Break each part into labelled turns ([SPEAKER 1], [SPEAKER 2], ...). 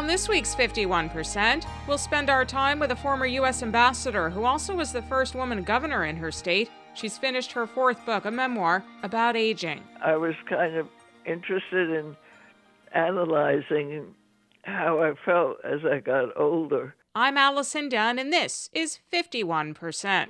[SPEAKER 1] On this week's 51%, we'll spend our time with a former U.S. ambassador who also was the first woman governor in her state. She's finished her fourth book, a memoir about aging.
[SPEAKER 2] I was kind of interested in analyzing how I felt as I got older.
[SPEAKER 1] I'm Allison Dunn, and this is 51%.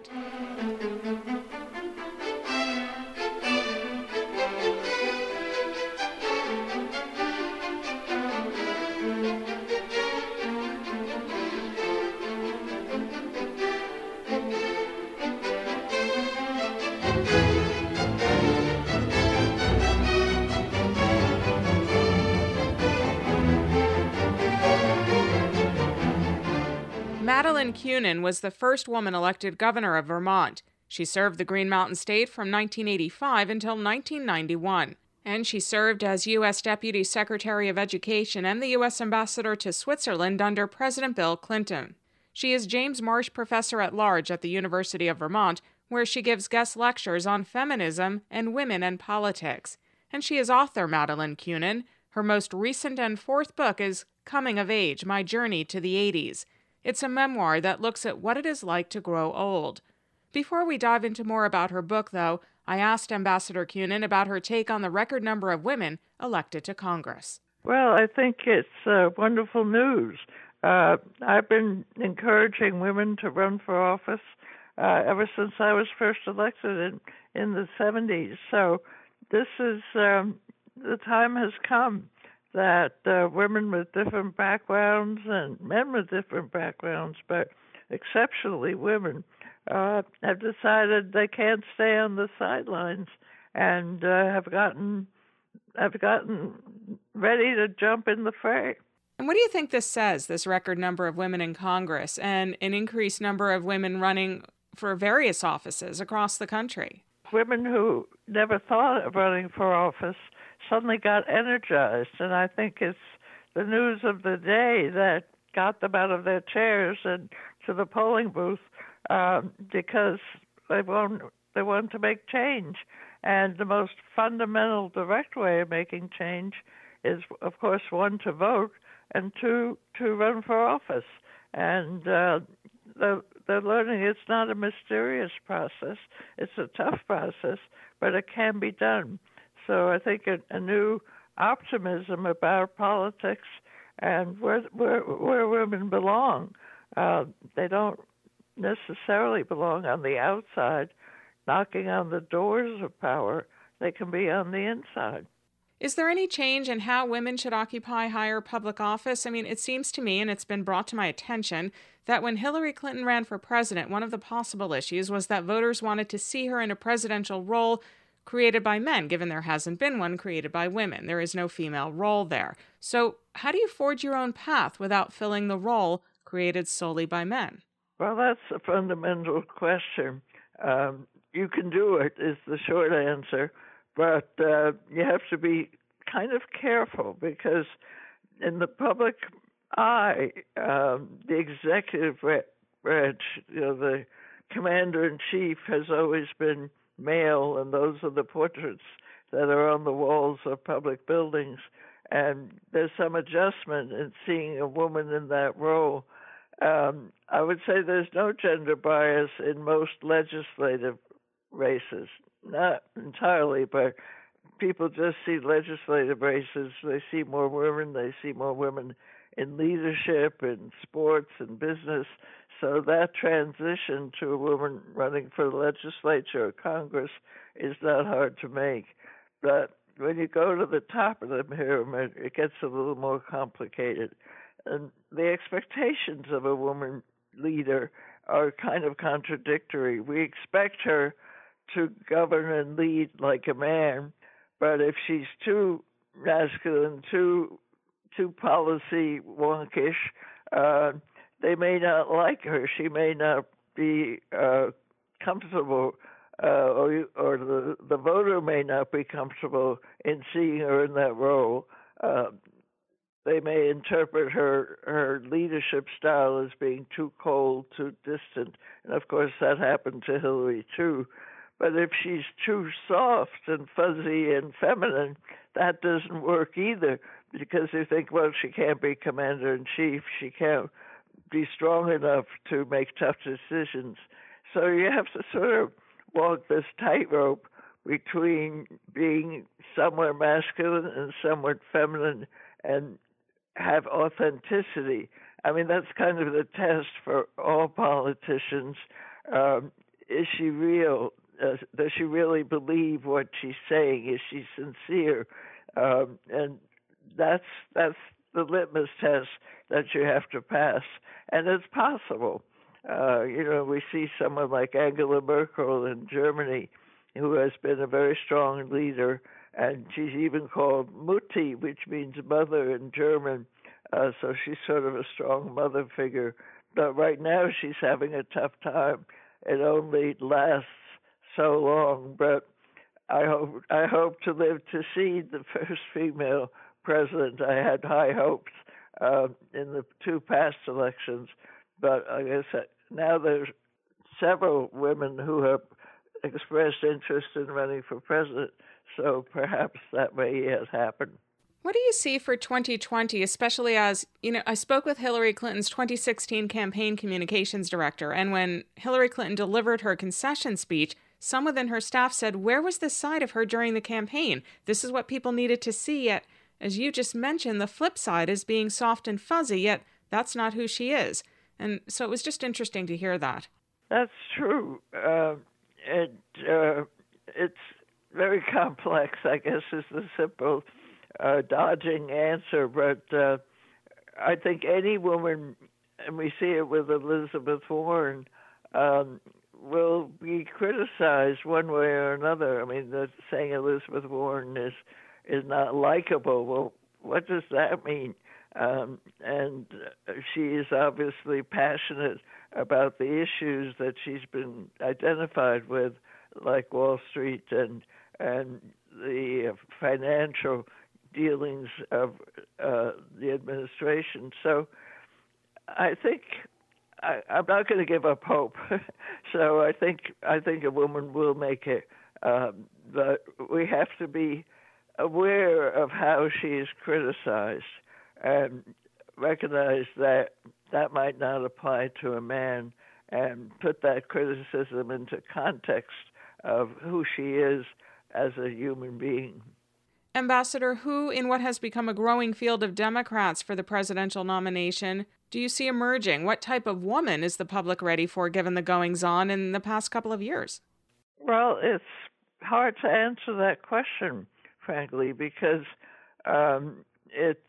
[SPEAKER 1] Madeleine Kunin was the first woman elected governor of Vermont. She served the Green Mountain State from 1985 until 1991, and she served as U.S. Deputy Secretary of Education and the U.S. Ambassador to Switzerland under President Bill Clinton. She is James Marsh Professor at Large at the University of Vermont, where she gives guest lectures on feminism and women and politics. And she is author Madeleine Kunin. Her most recent and fourth book is Coming of Age, My Journey to the 80s. It's a memoir that looks at what it is like to grow old. Before we dive into more about her book, though, I asked Ambassador Kunin about her take on the record number of women elected to Congress.
[SPEAKER 2] Well, I think it's wonderful news. I've been encouraging women to run for office ever since I was first elected in the 70s. So this is, the time has come that women with different backgrounds and men with different backgrounds, but exceptionally women, have decided they can't stay on the sidelines and have gotten ready to jump in the fray.
[SPEAKER 1] And what do you think this says, this record number of women in Congress and an increased number of women running for various offices across the country?
[SPEAKER 2] Women who never thought of running for office suddenly got energized, and I think it's the news of the day that got them out of their chairs and to the polling booth because they want to make change. And the most fundamental, direct way of making change is, of course, one, to vote, and two, to run for office. And they're learning it's not a mysterious process. It's a tough process, but it can be done. So I think a new optimism about politics and where women belong. They don't necessarily belong on the outside, knocking on the doors of power. They can be on the inside.
[SPEAKER 1] Is there any change in how women should occupy higher public office? I mean, it seems to me, and it's been brought to my attention, that when Hillary Clinton ran for president, one of the possible issues was that voters wanted to see her in a presidential role created by men, given there hasn't been one created by women. There is no female role there. So how do you forge your own path without filling the role created solely by men?
[SPEAKER 2] Well, that's a fundamental question. You can do it, is the short answer, but you have to be kind of careful because in the public eye, the executive branch, the commander-in-chief has always been male, and those are the portraits that are on the walls of public buildings. And there's some adjustment in seeing a woman in that role. I would say there's no gender bias in most legislative races. Not entirely, but people just see legislative races. They see more women. They see more women in leadership, in sports, and business. So that transition to a woman running for the legislature or Congress is not hard to make. But when you go to the top of the pyramid, it gets a little more complicated. And the expectations of a woman leader are kind of contradictory. We expect her to govern and lead like a man, but if she's too masculine, too policy wonkish, they may not like her. She may not be comfortable, or the voter may not be comfortable in seeing her in that role. They may interpret her leadership style as being too cold, too distant, and of course that happened to Hillary too. But if she's too soft and fuzzy and feminine, that doesn't work either, because you think, well, she can't be commander in chief, she can't be strong enough to make tough decisions. So you have to sort of walk this tightrope between being somewhat masculine and somewhat feminine and have authenticity. I mean, that's kind of the test for all politicians. Is she real? Does she really believe what she's saying? Is she sincere? And that's the litmus test that you have to pass, and it's possible. We see someone like Angela Merkel in Germany, who has been a very strong leader, and she's even called Mutti, which means mother in German. So she's sort of a strong mother figure. But right now she's having a tough time. It only lasts so long, but I hope to live to see the first female president. I had high hopes in the two past elections, but I guess now there's several women who have expressed interest in running for president, so perhaps that may yet happen.
[SPEAKER 1] What do you see for 2020, especially as, I spoke with Hillary Clinton's 2016 campaign communications director, and when Hillary Clinton delivered her concession speech, some within her staff said, where was this side of her during the campaign? This is what people needed to see, yet, as you just mentioned, the flip side is being soft and fuzzy, yet that's not who she is. And so it was just interesting to hear that.
[SPEAKER 2] That's true. It's very complex, I guess, is the simple dodging answer. But I think any woman, and we see it with Elizabeth Warren, will be criticized one way or another. I mean, saying Elizabeth Warren is not likable. Well, what does that mean? And she is obviously passionate about the issues that she's been identified with, like Wall Street and the financial dealings of the administration. So I think I'm not going to give up hope. So I think a woman will make it, but we have to be aware of how she is criticized and recognize that might not apply to a man, and put that criticism into context of who she is as a human being.
[SPEAKER 1] Ambassador, who in what has become a growing field of Democrats for the presidential nomination do you see emerging? What type of woman is the public ready for, given the goings-on in the past couple of years?
[SPEAKER 2] Well, it's hard to answer that question, frankly, because it's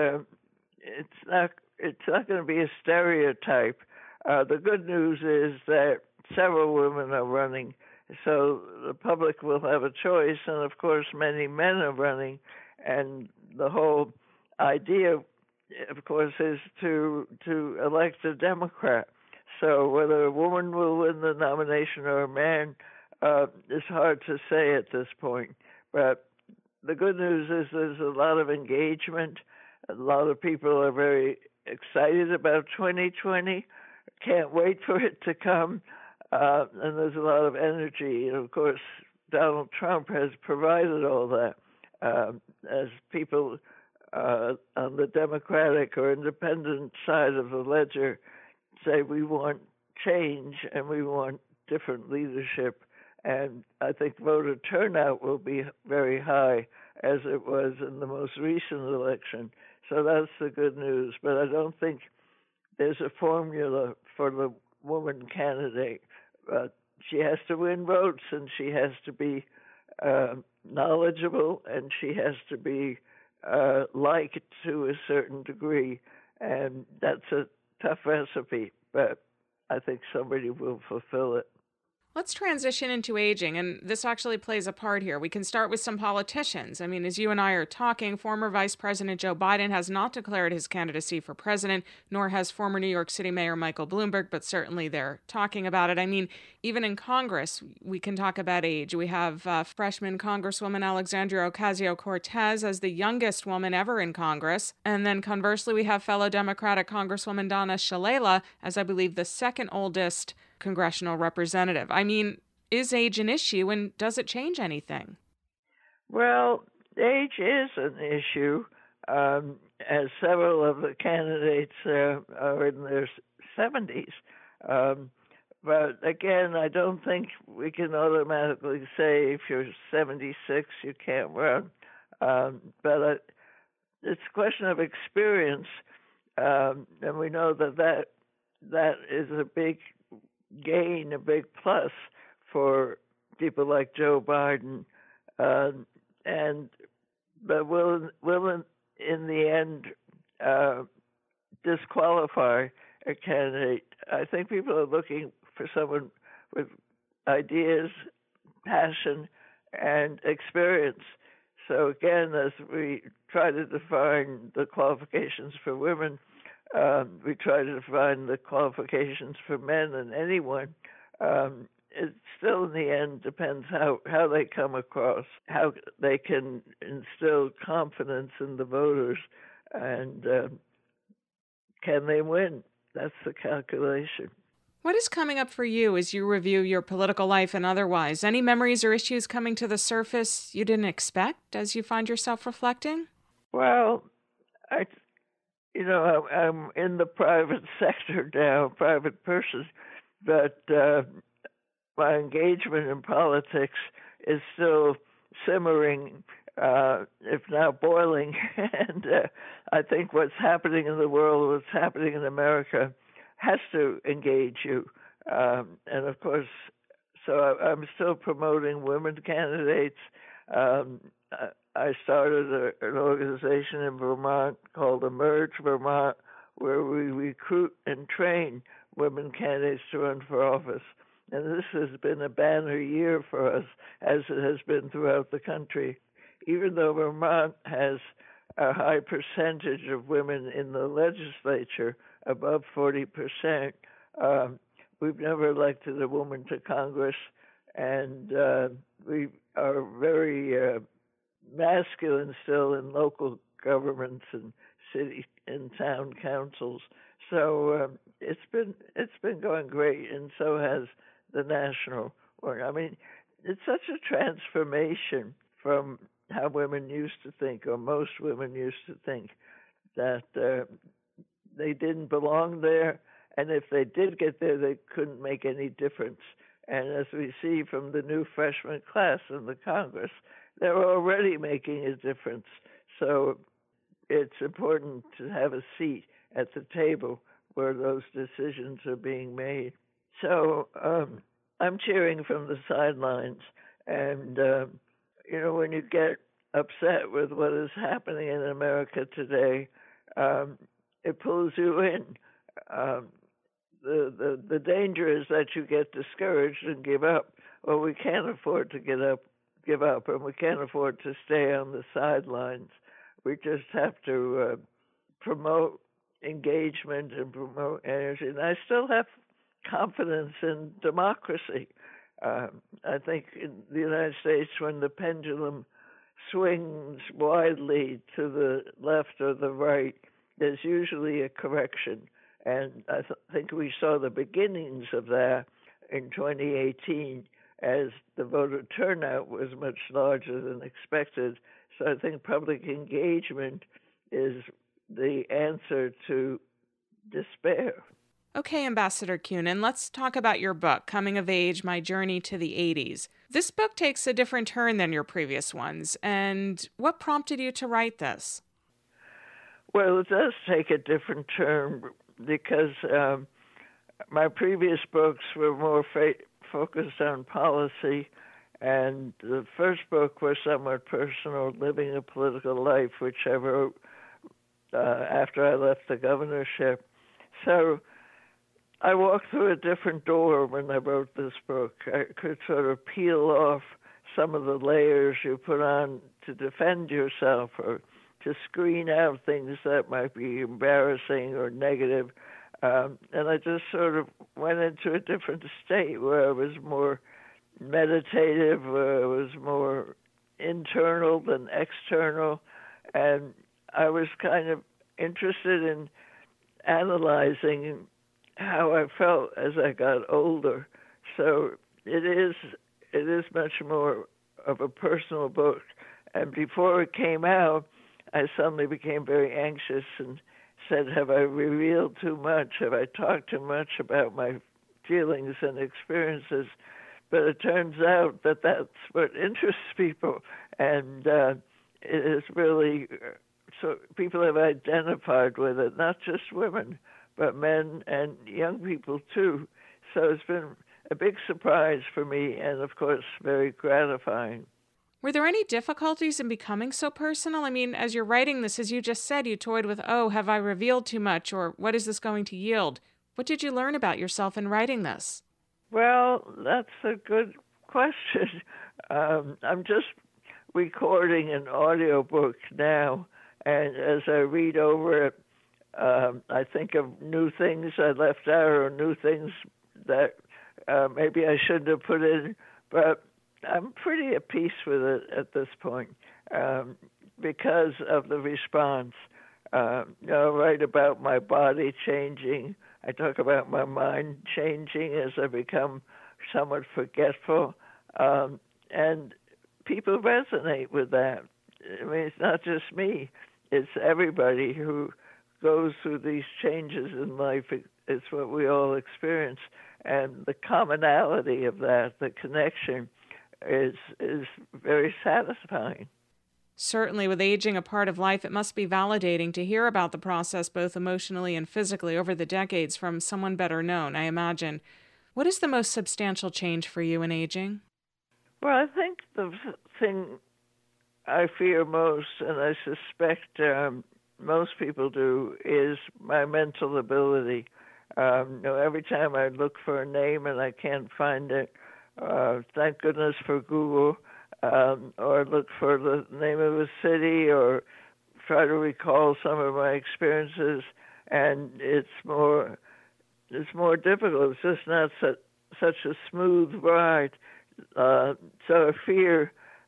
[SPEAKER 2] not going to be a stereotype. The good news is that several women are running, so the public will have a choice, and of course many men are running, and the whole idea, of course, is to elect a Democrat. So whether a woman will win the nomination or a man is hard to say at this point. But the good news is there's a lot of engagement. A lot of people are very excited about 2020, can't wait for it to come, and there's a lot of energy. And of course, Donald Trump has provided all that. As people on the Democratic or independent side of the ledger say, we want change and we want different leadership. And I think voter turnout will be very high, as it was in the most recent election. So that's the good news. But I don't think there's a formula for the woman candidate. She has to win votes, and she has to be knowledgeable, and she has to be liked to a certain degree. And that's a tough recipe, but I think somebody will fulfill it.
[SPEAKER 1] Let's transition into aging, and this actually plays a part here. We can start with some politicians. I mean, as you and I are talking, former Vice President Joe Biden has not declared his candidacy for president, nor has former New York City Mayor Michael Bloomberg, but certainly they're talking about it. I mean, even in Congress, we can talk about age. We have freshman Congresswoman Alexandria Ocasio-Cortez as the youngest woman ever in Congress. And then conversely, we have fellow Democratic Congresswoman Donna Shalala as, I believe, the second oldest congressional representative. I mean, is age an issue, and does it change anything?
[SPEAKER 2] Well, age is an issue, as several of the candidates are in their 70s. But again, I don't think we can automatically say if you're 76 you can't run. But it's a question of experience, and we know that is a big gain, a big plus for people like Joe Biden, but will in the end disqualify a candidate. I think people are looking for someone with ideas, passion, and experience. So again, as we try to define the qualifications for women, we try to define the qualifications for men and anyone. It still, in the end, depends how they come across, how they can instill confidence in the voters, and can they win? That's the calculation.
[SPEAKER 1] What is coming up for you as you review your political life and otherwise? Any memories or issues coming to the surface you didn't expect as you find yourself reflecting?
[SPEAKER 2] Well, I'm in the private sector now, private person, but my engagement in politics is still simmering, if not boiling. And I think what's happening in the world, what's happening in America, has to engage you. And of course, so I'm still promoting women candidates. I started an organization in Vermont called Emerge Vermont, where we recruit and train women candidates to run for office. And this has been a banner year for us, as it has been throughout the country. Even though Vermont has a high percentage of women in the legislature, above 40%, we've never elected a woman to Congress, and we are very masculine still in local governments and city and town councils. So it's been going great, and so has the national work. I mean, it's such a transformation from how women used to think, or most women used to think, that they didn't belong there, and if they did get there, they couldn't make any difference. And as we see from the new freshman class in the Congress, they're already making a difference. So it's important to have a seat at the table where those decisions are being made. So I'm cheering from the sidelines. And, when you get upset with what is happening in America today, it pulls you in. The danger is that you get discouraged and give up. Well, we can't afford to give up, and we can't afford to stay on the sidelines. We just have to promote engagement and promote energy. And I still have confidence in democracy. I think in the United States, when the pendulum swings widely to the left or the right, there's usually a correction. And I think we saw the beginnings of that in 2018 as the voter turnout was much larger than expected. So I think public engagement is the answer to despair.
[SPEAKER 1] Okay, Ambassador Kunin, let's talk about your book, Coming of Age, My Journey to the 80s. This book takes a different turn than your previous ones, and what prompted you to write this?
[SPEAKER 2] Well, it does take a different turn because my previous books were more focused on policy, and the first book was somewhat personal, Living a Political Life, which I wrote after I left the governorship. So I walked through a different door when I wrote this book. I could sort of peel off some of the layers you put on to defend yourself or to screen out things that might be embarrassing or negative. And I just sort of went into a different state where I was more meditative, where I was more internal than external. And I was kind of interested in analyzing how I felt as I got older. So it is much more of a personal book. And before it came out, I suddenly became very anxious and said, have I revealed too much? Have I talked too much about my feelings and experiences? But it turns out that that's what interests people, and it is really so people have identified with it, not just women, but men and young people too. So it's been a big surprise for me, and of course, very gratifying.
[SPEAKER 1] Were there any difficulties in becoming so personal? I mean, as you're writing this, as you just said, you toyed with, oh, have I revealed too much, or what is this going to yield? What did you learn about yourself in writing this?
[SPEAKER 2] Well, that's a good question. I'm just recording an audiobook now, and as I read over it, I think of new things I left out or new things that maybe I shouldn't have put in, but I'm pretty at peace with it at this point because of the response. I write about my body changing. I talk about my mind changing as I become somewhat forgetful. And people resonate with that. I mean, it's not just me. It's everybody who goes through these changes in life. It's what we all experience. And the commonality of that, the connection, is very satisfying.
[SPEAKER 1] Certainly, with aging a part of life, it must be validating to hear about the process both emotionally and physically over the decades from someone better known, I imagine. What is the most substantial change for you in aging?
[SPEAKER 2] Well, I think the thing I fear most, and I suspect most people do, is my mental ability. Every time I look for a name and I can't find it, thank goodness for Google, or look for the name of a city, or try to recall some of my experiences, and it's more difficult. It's just not such a smooth ride. So I fear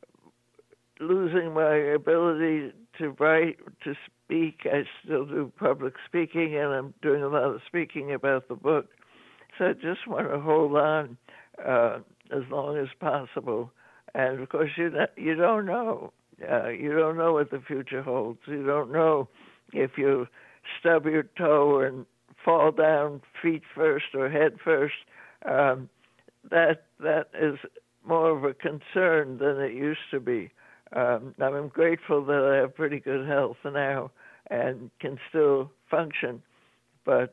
[SPEAKER 2] losing my ability to write, to speak. I still do public speaking, and I'm doing a lot of speaking about the book. So I just want to hold on as long as possible. And of course, you don't know. You don't know what the future holds. You don't know if you stub your toe and fall down feet first or head first. That is more of a concern than it used to be. I'm grateful that I have pretty good health now and can still function. But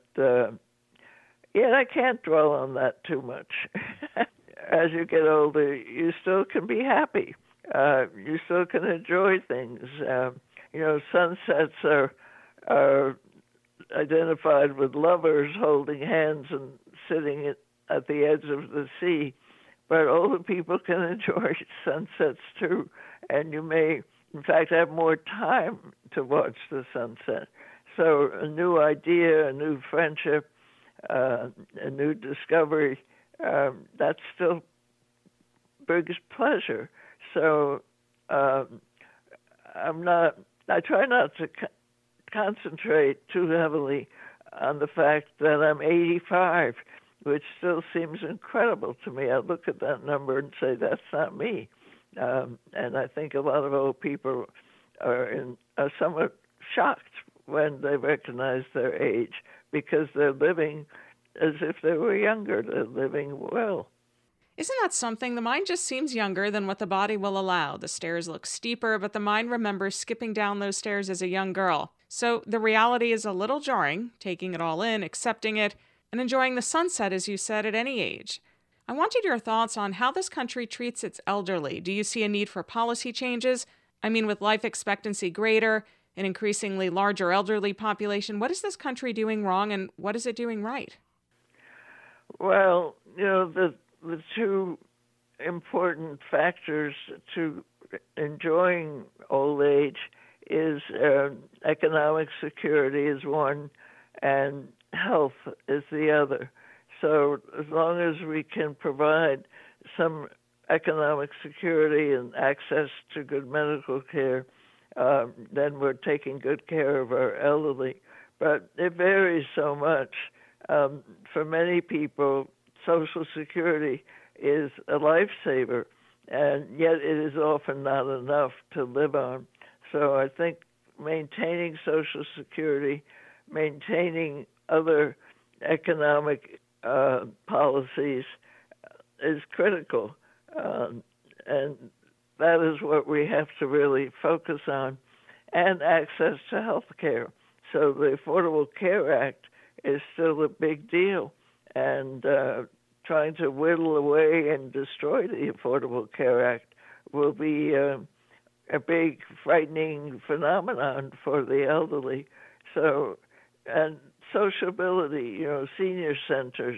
[SPEAKER 2] I can't dwell on that too much. As you get older, you still can be happy. You still can enjoy things. Sunsets are identified with lovers holding hands and sitting at the edge of the sea. But older people can enjoy sunsets too, and you may, in fact, have more time to watch the sunset. So a new idea, a new friendship, a new discovery, that still brings pleasure. So I try not to concentrate too heavily on the fact that I'm 85, which still seems incredible to me. I look at that number and say, that's not me. And I think a lot of old people are somewhat shocked when they recognize their age because they're living as if they were younger. They're living well.
[SPEAKER 1] Isn't that something? The mind just seems younger than what the body will allow. The stairs look steeper, but the mind remembers skipping down those stairs as a young girl. So the reality is a little jarring, taking it all in, accepting it, and enjoying the sunset, as you said, at any age. I wanted your thoughts on how this country treats its elderly. Do you see a need for policy changes? I mean, with life expectancy greater, an increasingly larger elderly population, what is this country doing wrong and what is it doing right?
[SPEAKER 2] Well, the two important factors to enjoying old age is economic security is one, and health is the other. So as long as we can provide some economic security and access to good medical care, then we're taking good care of our elderly. But it varies so much. For many people, Social Security is a lifesaver, and yet it is often not enough to live on. So I think maintaining Social Security, maintaining other economic policies is critical. And that is what we have to really focus on, and access to health care. So the Affordable Care Act is still a big deal, and trying to whittle away and destroy the Affordable Care Act will be a big, frightening phenomenon for the elderly. So, and sociability, senior centers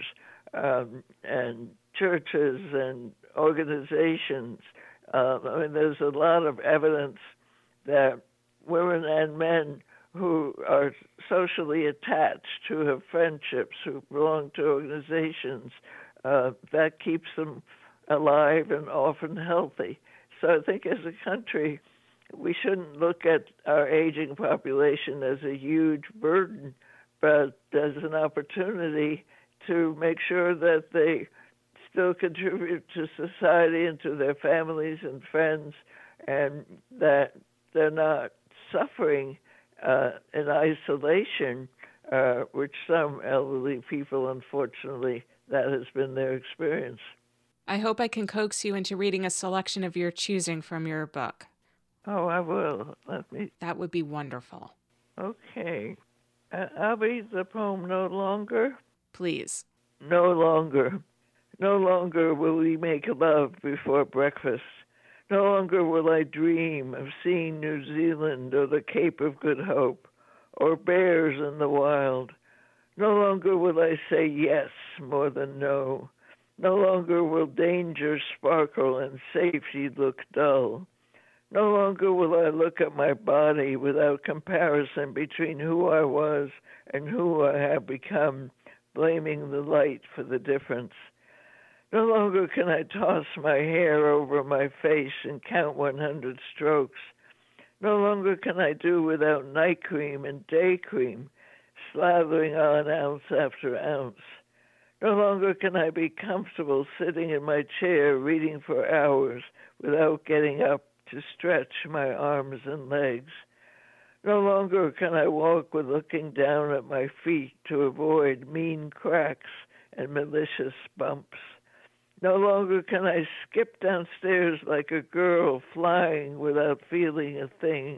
[SPEAKER 2] and churches and organizations. There's a lot of evidence that women and men who are socially attached, who have friendships, who belong to organizations, that keeps them alive and often healthy. So I think as a country, we shouldn't look at our aging population as a huge burden, but as an opportunity to make sure that they still contribute to society and to their families and friends, and that they're not suffering in isolation, which some elderly people, unfortunately, that has been their experience.
[SPEAKER 1] I hope I can coax you into reading a selection of your choosing from your book.
[SPEAKER 2] Oh, I will.
[SPEAKER 1] That would be wonderful.
[SPEAKER 2] Okay. I'll read the poem No Longer.
[SPEAKER 1] Please.
[SPEAKER 2] No longer. No longer will we make love before breakfast. No longer will I dream of seeing New Zealand or the Cape of Good Hope or bears in the wild. No longer will I say yes more than no. No longer will danger sparkle and safety look dull. No longer will I look at my body without comparison between who I was and who I have become, blaming the light for the difference. No longer can I toss my hair over my face and count 100 strokes. No longer can I do without night cream and day cream, slathering on ounce after ounce. No longer can I be comfortable sitting in my chair reading for hours without getting up to stretch my arms and legs. No longer can I walk with looking down at my feet to avoid mean cracks and malicious bumps. No longer can I skip downstairs like a girl flying without feeling a thing.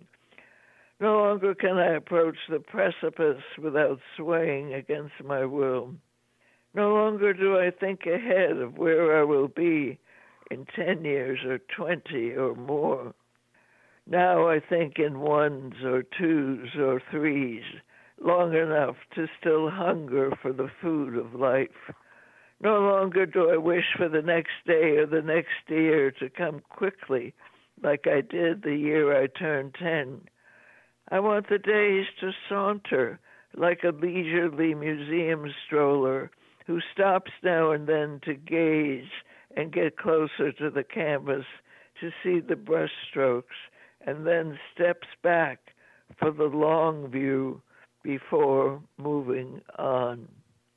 [SPEAKER 2] No longer can I approach the precipice without swaying against my will. No longer do I think ahead of where I will be in 10 years or 20 or more. Now I think in ones or twos or threes, long enough to still hunger for the food of life. No longer do I wish for the next day or the next year to come quickly like I did the year I turned 10. I want the days to saunter like a leisurely museum stroller who stops now and then to gaze and get closer to the canvas to see the brushstrokes, and then steps back for the long view before moving on.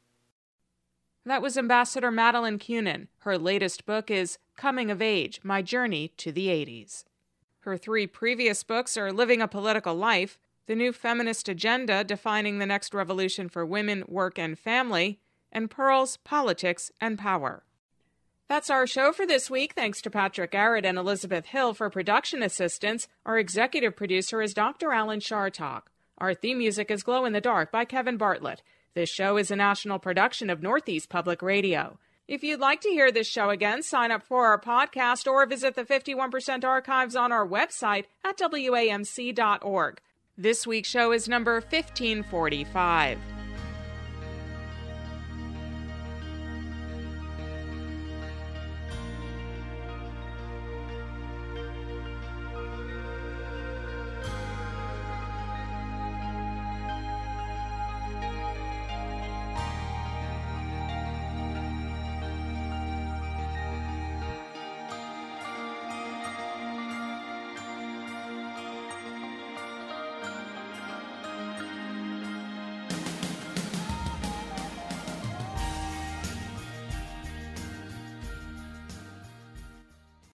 [SPEAKER 1] That was Ambassador Madeleine Kunin. Her latest book is Coming of Age, My Journey to the 80s. Her 3 previous books are Living a Political Life, The New Feminist Agenda, Defining the Next Revolution for Women, Work, and Family, and Pearls, Politics, and Power. That's our show for this week. Thanks to Patrick Garrett and Elizabeth Hill for production assistance. Our executive producer is Dr. Alan Chartok. Our theme music is Glow in the Dark by Kevin Bartlett. This show is a national production of Northeast Public Radio. If you'd like to hear this show again, sign up for our podcast or visit the 51% archives on our website at WAMC.org. This week's show is number 1545.